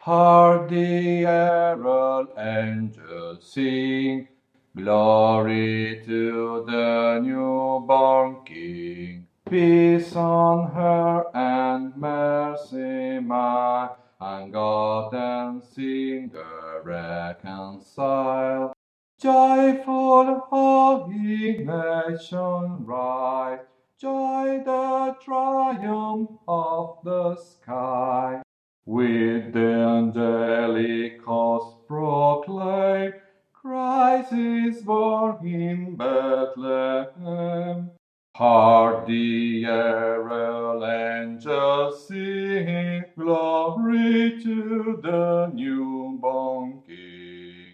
Hark the herald angels sing, glory to the newborn King. Peace on her and mercy mild, and God and sinner reconcile. Joyful, holy nation rise, joy the triumph of the sky. With the angelic host proclaim, Christ is born in Bethlehem. Hark the